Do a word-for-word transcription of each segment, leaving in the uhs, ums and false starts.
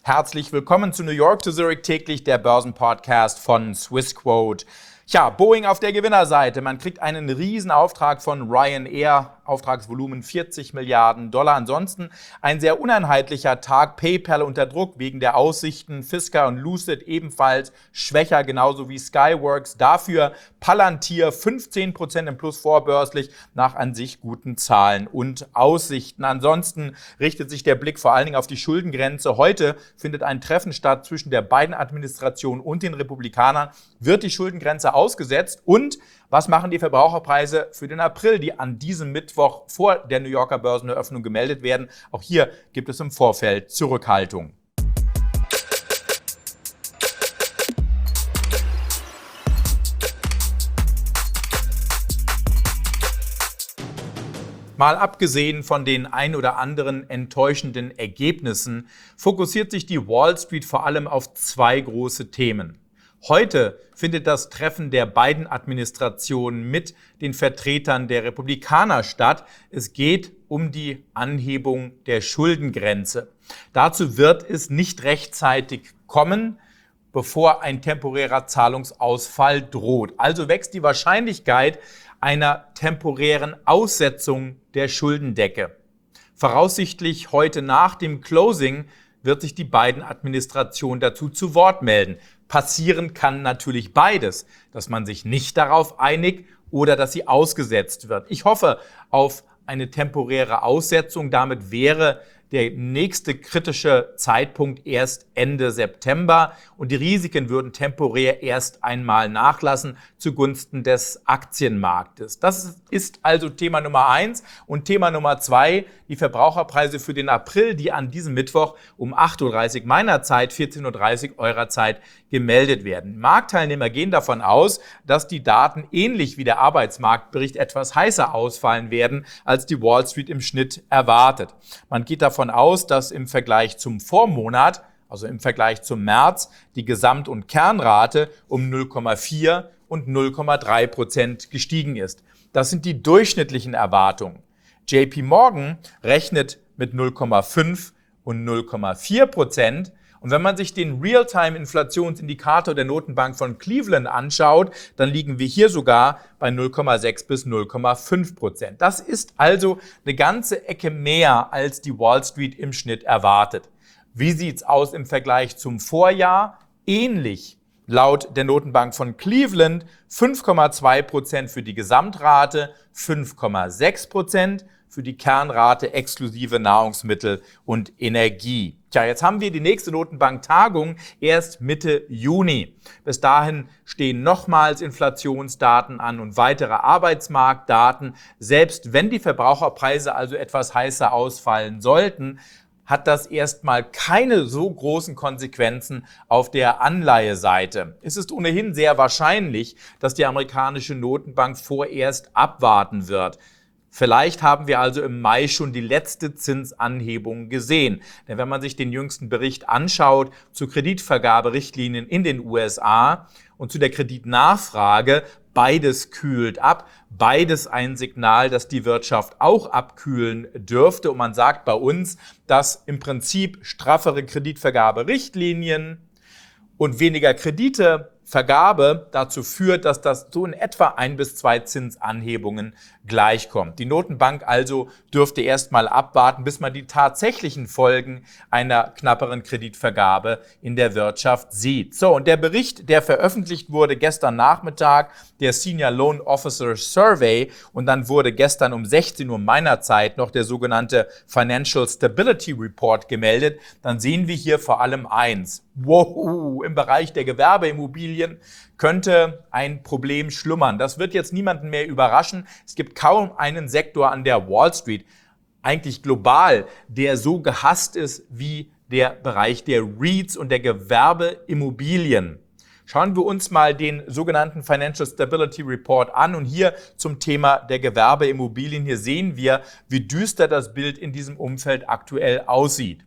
Herzlich willkommen zu New York to Zurich täglich, der Börsenpodcast von Swissquote. Tja, Boeing auf der Gewinnerseite. Man kriegt einen Riesenauftrag von Ryanair, Auftragsvolumen vierzig Milliarden Dollar. Ansonsten ein sehr uneinheitlicher Tag. PayPal unter Druck wegen der Aussichten. Fisker und Lucid ebenfalls schwächer, genauso wie Skyworks. Dafür Palantir fünfzehn Prozent im Plus vorbörslich nach an sich guten Zahlen und Aussichten. Ansonsten richtet sich der Blick vor allen Dingen auf die Schuldengrenze. Heute findet ein Treffen statt zwischen der Biden-Administration und den Republikanern. Wird die Schuldengrenze ausgesetzt? Und was machen die Verbraucherpreise für den April, die an diesem Mittwoch vor der New Yorker Börseneröffnung gemeldet werden? Auch hier gibt es im Vorfeld Zurückhaltung. Mal abgesehen von den ein oder anderen enttäuschenden Ergebnissen, fokussiert sich die Wall Street vor allem auf zwei große Themen. Heute findet das Treffen der Biden-Administration mit den Vertretern der Republikaner statt. Es geht um die Anhebung der Schuldengrenze. Dazu wird es nicht rechtzeitig kommen, bevor ein temporärer Zahlungsausfall droht. Also wächst die Wahrscheinlichkeit einer temporären Aussetzung der Schuldendecke. Voraussichtlich heute nach dem Closing wird sich die Biden-Administration dazu zu Wort melden. Passieren kann natürlich beides, dass man sich nicht darauf einigt oder dass sie ausgesetzt wird. Ich hoffe auf eine temporäre Aussetzung. Damit wäre der nächste kritische Zeitpunkt erst Ende September und die Risiken würden temporär erst einmal nachlassen zugunsten des Aktienmarktes. Das ist also Thema Nummer eins. Und Thema Nummer zwei, die Verbraucherpreise für den April, die an diesem Mittwoch um acht Uhr dreißig meiner Zeit, vierzehn Uhr dreißig eurer Zeit gemeldet werden. Marktteilnehmer gehen davon aus, dass die Daten ähnlich wie der Arbeitsmarktbericht etwas heißer ausfallen werden, als die Wall Street im Schnitt erwartet. Man geht davon aus, dass im Vergleich zum Vormonat, also im Vergleich zum März, die Gesamt- und Kernrate um null Komma vier und null Komma drei Prozent gestiegen ist. Das sind die durchschnittlichen Erwartungen. J P Morgan rechnet mit null Komma fünf und null Komma vier Prozent. Und wenn man sich den Realtime-Inflationsindikator der Notenbank von Cleveland anschaut, dann liegen wir hier sogar bei null Komma sechs bis null Komma fünf Prozent. Das ist also eine ganze Ecke mehr, als die Wall Street im Schnitt erwartet. Wie sieht's aus im Vergleich zum Vorjahr? Ähnlich. Laut der Notenbank von Cleveland fünf Komma zwei Prozent für die Gesamtrate, fünf Komma sechs Prozent für die Kernrate exklusive Nahrungsmittel und Energie. Tja, jetzt haben wir die nächste Notenbank-Tagung erst Mitte Juni. Bis dahin stehen nochmals Inflationsdaten an und weitere Arbeitsmarktdaten. Selbst wenn die Verbraucherpreise also etwas heißer ausfallen sollten, hat das erstmal keine so großen Konsequenzen auf der Anleiheseite. Es ist ohnehin sehr wahrscheinlich, dass die amerikanische Notenbank vorerst abwarten wird. Vielleicht haben wir also im Mai schon die letzte Zinsanhebung gesehen. Denn wenn man sich den jüngsten Bericht anschaut zu Kreditvergaberichtlinien in den U S A und zu der Kreditnachfrage, beides kühlt ab. Beides ein Signal, dass die Wirtschaft auch abkühlen dürfte. Und man sagt bei uns, dass im Prinzip straffere Kreditvergaberichtlinien und weniger Kreditevergabe dazu führt, dass das so in etwa ein bis zwei Zinsanhebungen gleichkommt. Die Notenbank also dürfte erstmal abwarten, bis man die tatsächlichen Folgen einer knapperen Kreditvergabe in der Wirtschaft sieht. So, und der Bericht, der veröffentlicht wurde gestern Nachmittag, der Senior Loan Officer Survey, und dann wurde gestern um sechzehn Uhr meiner Zeit noch der sogenannte Financial Stability Report gemeldet, dann sehen wir hier vor allem eins. Wow, im Bereich der Gewerbeimmobilien könnte ein Problem schlummern. Das wird jetzt niemanden mehr überraschen. Es gibt kaum einen Sektor an der Wall Street, eigentlich global, der so gehasst ist wie der Bereich der REITs und der Gewerbeimmobilien. Schauen wir uns mal den sogenannten Financial Stability Report an und hier zum Thema der Gewerbeimmobilien. Hier sehen wir, wie düster das Bild in diesem Umfeld aktuell aussieht.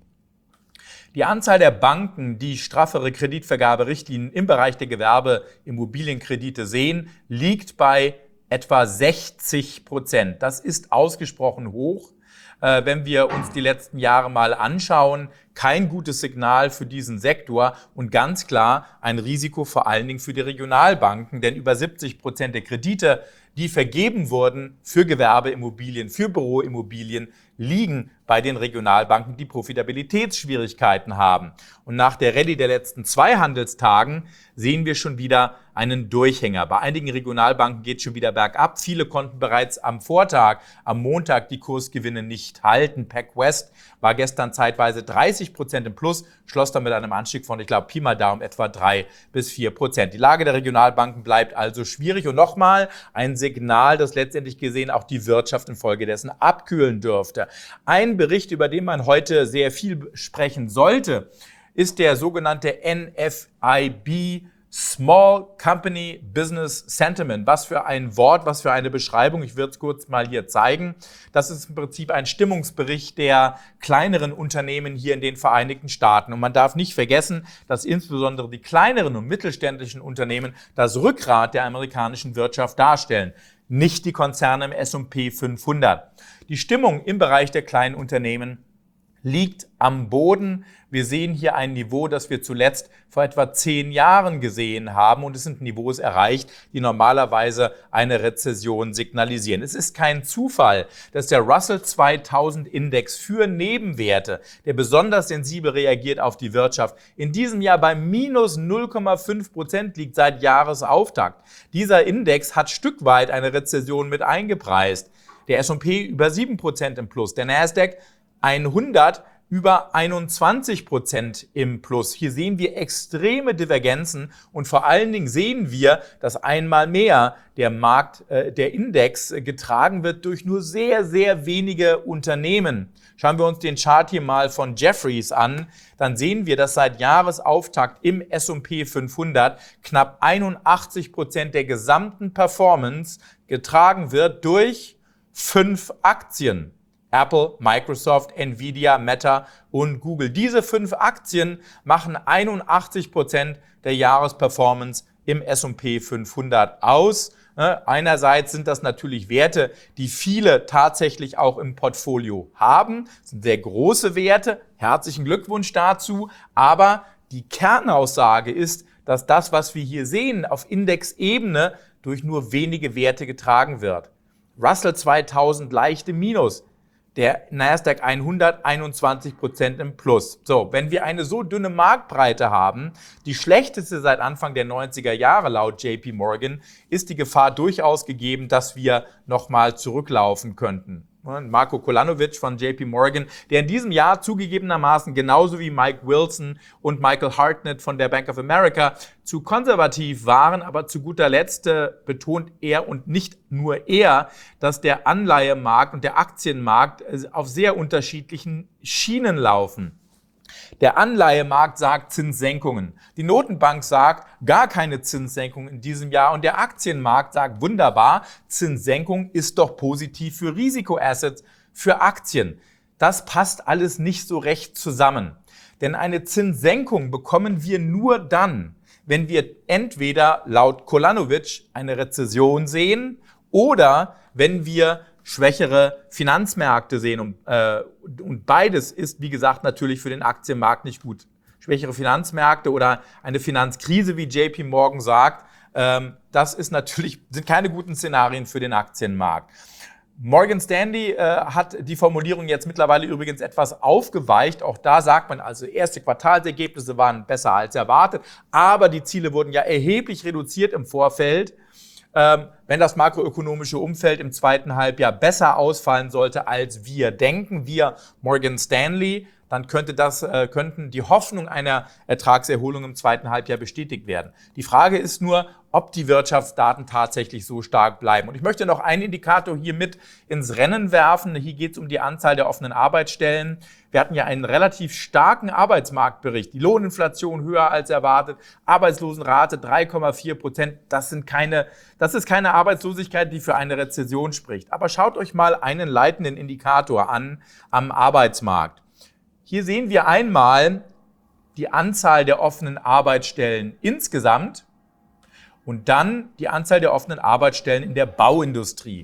Die Anzahl der Banken, die straffere Kreditvergaberichtlinien im Bereich der Gewerbeimmobilienkredite sehen, liegt bei etwa sechzig Prozent. Das ist ausgesprochen hoch. äh, wenn wir uns die letzten Jahre mal anschauen. Kein gutes Signal für diesen Sektor und ganz klar ein Risiko vor allen Dingen für die Regionalbanken, denn über siebzig Prozent der Kredite, die vergeben wurden für Gewerbeimmobilien, für Büroimmobilien, liegen bei den Regionalbanken, die Profitabilitätsschwierigkeiten haben. Und nach der Rallye der letzten zwei Handelstagen sehen wir schon wieder einen Durchhänger. Bei einigen Regionalbanken geht es schon wieder bergab. Viele konnten bereits am Vortag, am Montag, die Kursgewinne nicht halten. PacWest war gestern zeitweise dreißig Prozent im Plus, schloss dann mit einem Anstieg von, ich glaube, Pi mal Daumen etwa drei bis vier Prozent. Die Lage der Regionalbanken bleibt also schwierig und nochmal ein Signal, das letztendlich gesehen auch die Wirtschaft infolgedessen abkühlen dürfte. Ein Bericht, über den man heute sehr viel sprechen sollte, ist der sogenannte N F I B Small Company Business Sentiment. Was für ein Wort, was für eine Beschreibung. Ich würde es kurz mal hier zeigen. Das ist im Prinzip ein Stimmungsbericht der kleineren Unternehmen hier in den Vereinigten Staaten. Und man darf nicht vergessen, dass insbesondere die kleineren und mittelständischen Unternehmen das Rückgrat der amerikanischen Wirtschaft darstellen. Nicht die Konzerne im S und P fünfhundert. Die Stimmung im Bereich der kleinen Unternehmen liegt am Boden. Wir sehen hier ein Niveau, das wir zuletzt vor etwa zehn Jahren gesehen haben. Und es sind Niveaus erreicht, die normalerweise eine Rezession signalisieren. Es ist kein Zufall, dass der Russell zweitausend Index für Nebenwerte, der besonders sensibel reagiert auf die Wirtschaft, in diesem Jahr bei minus null Komma fünf Prozent liegt seit Jahresauftakt. Dieser Index hat Stück weit eine Rezession mit eingepreist. Der S und P über sieben Prozent im Plus, der Nasdaq hundert über einundzwanzig Prozent im Plus. Hier sehen wir extreme Divergenzen und vor allen Dingen sehen wir, dass einmal mehr der Markt, äh, der Index getragen wird durch nur sehr, sehr wenige Unternehmen. Schauen wir uns den Chart hier mal von Jefferies an, dann sehen wir, dass seit Jahresauftakt im S und P fünfhundert knapp einundachtzig Prozent der gesamten Performance getragen wird durch fünf Aktien. Apple, Microsoft, Nvidia, Meta und Google. Diese fünf Aktien machen einundachtzig Prozent der Jahresperformance im S und P fünfhundert aus. Einerseits sind das natürlich Werte, die viele tatsächlich auch im Portfolio haben. Das sind sehr große Werte. Herzlichen Glückwunsch dazu. Aber die Kernaussage ist, dass das, was wir hier sehen, auf Indexebene durch nur wenige Werte getragen wird. Russell zweitausend leichte Minus. Der Nasdaq hundert einundzwanzig Prozent im Plus. So, wenn wir eine so dünne Marktbreite haben, die schlechteste seit Anfang der neunziger Jahre laut J P Morgan, ist die Gefahr durchaus gegeben, dass wir nochmal zurücklaufen könnten. Marko Kolanovic von J P Morgan, der in diesem Jahr zugegebenermaßen genauso wie Mike Wilson und Michael Hartnett von der Bank of America zu konservativ waren, aber zu guter Letzt betont er und nicht nur er, dass der Anleihemarkt und der Aktienmarkt auf sehr unterschiedlichen Schienen laufen. Der Anleihemarkt sagt Zinssenkungen. Die Notenbank sagt gar keine Zinssenkung in diesem Jahr. Und der Aktienmarkt sagt wunderbar, Zinssenkung ist doch positiv für Risikoassets, für Aktien. Das passt alles nicht so recht zusammen. Denn eine Zinssenkung bekommen wir nur dann, wenn wir entweder laut Kolanovic eine Rezession sehen oder wenn wir schwächere Finanzmärkte sehen. Und, äh, und beides ist, wie gesagt, natürlich für den Aktienmarkt nicht gut. Schwächere Finanzmärkte oder eine Finanzkrise, wie J P Morgan sagt, ähm, das ist natürlich, sind keine guten Szenarien für den Aktienmarkt. Morgan Stanley äh, hat die Formulierung jetzt mittlerweile übrigens etwas aufgeweicht. Auch da sagt man also, erste Quartalsergebnisse waren besser als erwartet, aber die Ziele wurden ja erheblich reduziert im Vorfeld. Ähm, wenn das makroökonomische Umfeld im zweiten Halbjahr besser ausfallen sollte, als wir denken, wir Morgan Stanley, dann könnte das, äh, könnten die Hoffnung einer Ertragserholung im zweiten Halbjahr bestätigt werden. Die Frage ist nur, ob die Wirtschaftsdaten tatsächlich so stark bleiben. Und ich möchte noch einen Indikator hier mit ins Rennen werfen. Hier geht es um die Anzahl der offenen Arbeitsstellen. Wir hatten ja einen relativ starken Arbeitsmarktbericht. Die Lohninflation höher als erwartet, Arbeitslosenrate drei Komma vier Prozent. Das sind keine, das ist keine Arbeitslosigkeit, die für eine Rezession spricht. Aber schaut euch mal einen leitenden Indikator an am Arbeitsmarkt. Hier sehen wir einmal die Anzahl der offenen Arbeitsstellen insgesamt und dann die Anzahl der offenen Arbeitsstellen in der Bauindustrie.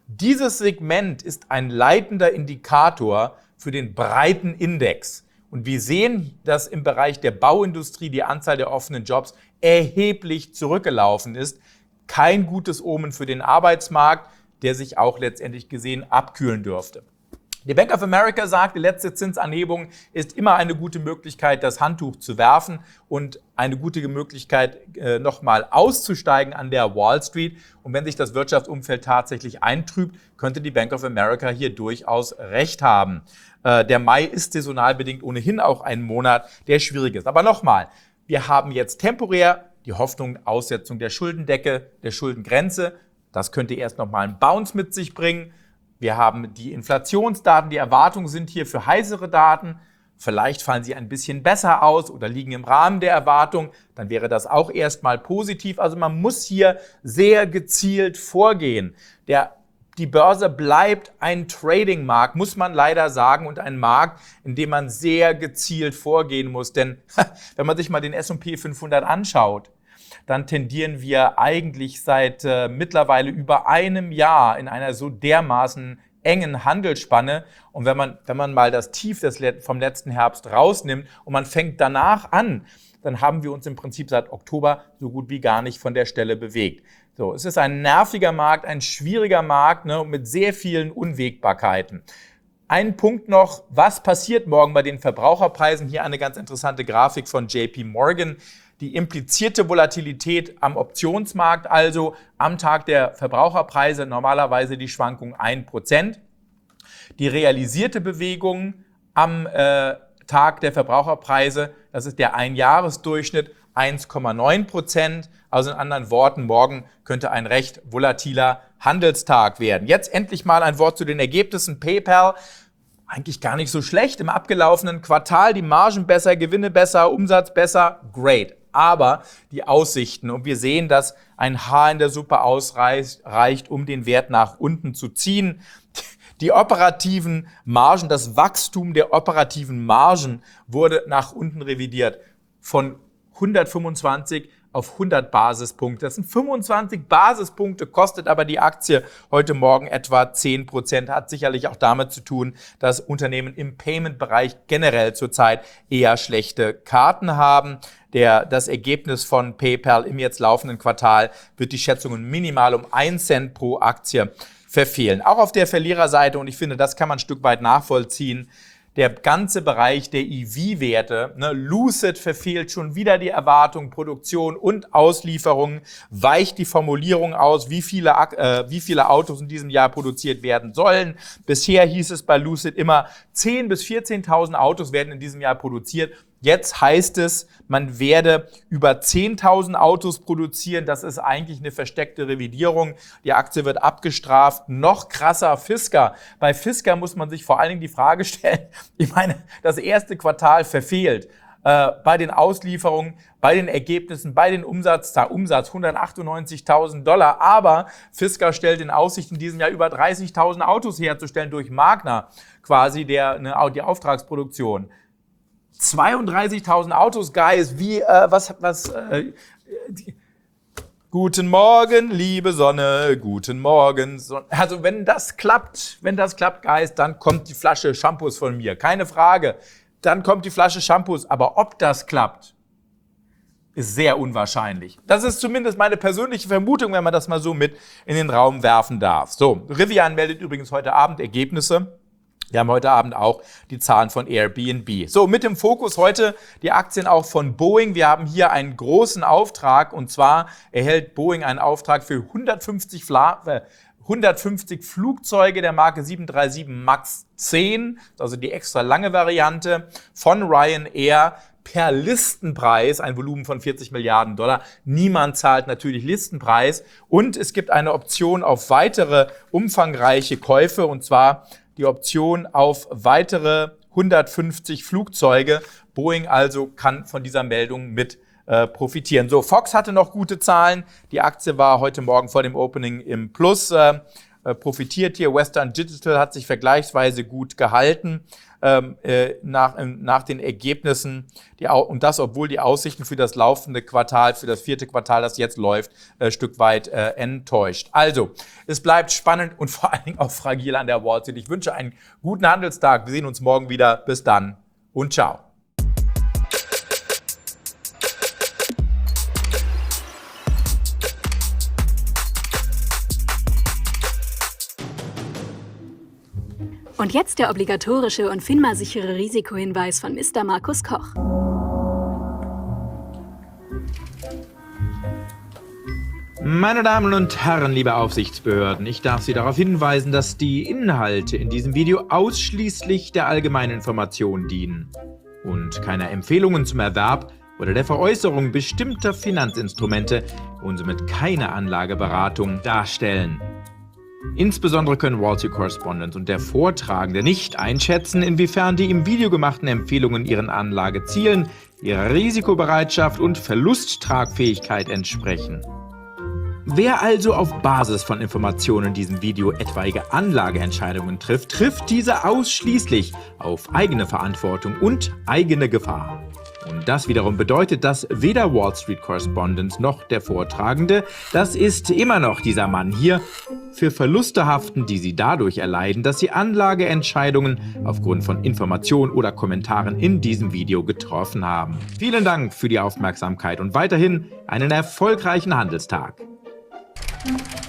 Dieses Segment ist ein leitender Indikator für den breiten Index. Und wir sehen, dass im Bereich der Bauindustrie die Anzahl der offenen Jobs erheblich zurückgelaufen ist. Kein gutes Omen für den Arbeitsmarkt, der sich auch letztendlich gesehen abkühlen dürfte. Die Bank of America sagt, die letzte Zinsanhebung ist immer eine gute Möglichkeit, das Handtuch zu werfen und eine gute Möglichkeit, äh, nochmal auszusteigen an der Wall Street. Und wenn sich das Wirtschaftsumfeld tatsächlich eintrübt, könnte die Bank of America hier durchaus recht haben. Äh, der Mai ist saisonal bedingt ohnehin auch ein Monat, der schwierig ist. Aber nochmal, wir haben jetzt temporär die Hoffnung, Aussetzung der Schuldendecke, der Schuldengrenze. Das könnte erst nochmal einen Bounce mit sich bringen. Wir haben die Inflationsdaten, die Erwartungen sind hier für heißere Daten. Vielleicht fallen sie ein bisschen besser aus oder liegen im Rahmen der Erwartung. Dann wäre das auch erstmal positiv. Also man muss hier sehr gezielt vorgehen. Der, die Börse bleibt ein Trading-Markt, muss man leider sagen, und ein Markt, in dem man sehr gezielt vorgehen muss. Denn wenn man sich mal den S und P fünfhundert anschaut, dann tendieren wir eigentlich seit äh, mittlerweile über einem Jahr in einer so dermaßen engen Handelsspanne. Und wenn man, wenn man mal das Tief des, vom letzten Herbst rausnimmt und man fängt danach an, dann haben wir uns im Prinzip seit Oktober so gut wie gar nicht von der Stelle bewegt. So, es ist ein nerviger Markt, ein schwieriger Markt, ne, mit sehr vielen Unwägbarkeiten. Ein Punkt noch, was passiert morgen bei den Verbraucherpreisen? Hier eine ganz interessante Grafik von J P Morgan. Die implizierte Volatilität am Optionsmarkt, also am Tag der Verbraucherpreise, normalerweise die Schwankung ein Prozent. Die realisierte Bewegung am äh, Tag der Verbraucherpreise, das ist der Einjahresdurchschnitt, eins Komma neun Prozent. Also in anderen Worten, morgen könnte ein recht volatiler Handelstag werden. Jetzt endlich mal ein Wort zu den Ergebnissen. PayPal, eigentlich gar nicht so schlecht im abgelaufenen Quartal. Die Margen besser, Gewinne besser, Umsatz besser, great. Aber die Aussichten, und wir sehen, dass ein Haar in der Suppe ausreicht, um den Wert nach unten zu ziehen. Die operativen Margen, das Wachstum der operativen Margen wurde nach unten revidiert von hundertfünfundzwanzig auf hundert Basispunkte. Das sind fünfundzwanzig Basispunkte, kostet aber die Aktie heute Morgen etwa zehn Prozent. Hat sicherlich auch damit zu tun, dass Unternehmen im Payment-Bereich generell zurzeit eher schlechte Karten haben. Der, das Ergebnis von PayPal im jetzt laufenden Quartal wird die Schätzungen minimal um einen Cent pro Aktie verfehlen. Auch auf der Verliererseite, und ich finde, das kann man ein Stück weit nachvollziehen, der ganze Bereich der E V-Werte, ne, Lucid verfehlt schon wieder die Erwartung, Produktion und Auslieferung, weicht die Formulierung aus, wie viele, äh, wie viele Autos in diesem Jahr produziert werden sollen. Bisher hieß es bei Lucid immer, zehntausend bis vierzehntausend Autos werden in diesem Jahr produziert. Jetzt heißt es, man werde über zehntausend Autos produzieren. Das ist eigentlich eine versteckte Revidierung. Die Aktie wird abgestraft. Noch krasser Fisker. Bei Fisker muss man sich vor allen Dingen die Frage stellen, ich meine, das erste Quartal verfehlt. Äh, bei den Auslieferungen, bei den Ergebnissen, bei den Umsatz, da Umsatz hundertachtundneunzigtausend Dollar. Aber Fisker stellt in Aussicht, in diesem Jahr über dreißigtausend Autos herzustellen durch Magna, quasi der, eine, die Auftragsproduktion. zweiunddreißigtausend Autos, Guys, wie, äh, was, was, äh, die, guten Morgen, liebe Sonne, guten Morgen. Sonne. Also wenn das klappt, wenn das klappt, Guys, dann kommt die Flasche Shampoos von mir, keine Frage. Dann kommt die Flasche Shampoos, aber ob das klappt, ist sehr unwahrscheinlich. Das ist zumindest meine persönliche Vermutung, wenn man das mal so mit in den Raum werfen darf. So, Rivian meldet übrigens heute Abend Ergebnisse. Wir haben heute Abend auch die Zahlen von Airbnb. So, mit dem Fokus heute die Aktien auch von Boeing. Wir haben hier einen großen Auftrag, und zwar erhält Boeing einen Auftrag für hundertfünfzig, Fla- äh, hundertfünfzig Flugzeuge der Marke sieben drei sieben Max zehn, also die extra lange Variante von Ryanair, per Listenpreis, ein Volumen von vierzig Milliarden Dollar. Niemand zahlt natürlich Listenpreis. Und es gibt eine Option auf weitere umfangreiche Käufe, und zwar die Option auf weitere hundertfünfzig Flugzeuge. Boeing also kann von dieser Meldung mit äh, profitieren. So, Fox hatte noch gute Zahlen. Die Aktie war heute Morgen vor dem Opening im Plus. Äh, äh, profitiert hier. Western Digital hat sich vergleichsweise gut gehalten. ähm, äh, nach, äh, nach den Ergebnissen, die, und das, obwohl die Aussichten für das laufende Quartal, für das vierte Quartal, das jetzt läuft, ein äh, Stück weit äh, enttäuscht. Also, es bleibt spannend und vor allen Dingen auch fragil an der Wall Street. Ich wünsche einen guten Handelstag. Wir sehen uns morgen wieder. Bis dann und ciao. Und jetzt der obligatorische und FINMA-sichere Risikohinweis von Mister Markus Koch. Meine Damen und Herren, liebe Aufsichtsbehörden, ich darf Sie darauf hinweisen, dass die Inhalte in diesem Video ausschließlich der allgemeinen Information dienen und keine Empfehlungen zum Erwerb oder der Veräußerung bestimmter Finanzinstrumente und somit keine Anlageberatung darstellen. Insbesondere können Wall Street Correspondent und der Vortragende nicht einschätzen, inwiefern die im Video gemachten Empfehlungen ihren Anlagezielen, ihrer Risikobereitschaft und Verlusttragfähigkeit entsprechen. Wer also auf Basis von Informationen in diesem Video etwaige Anlageentscheidungen trifft, trifft diese ausschließlich auf eigene Verantwortung und eigene Gefahr. Und das wiederum bedeutet, dass weder Wall Street Correspondent noch der Vortragende, das ist immer noch dieser Mann hier, für Verluste haften, die sie dadurch erleiden, dass sie Anlageentscheidungen aufgrund von Informationen oder Kommentaren in diesem Video getroffen haben. Vielen Dank für die Aufmerksamkeit und weiterhin einen erfolgreichen Handelstag.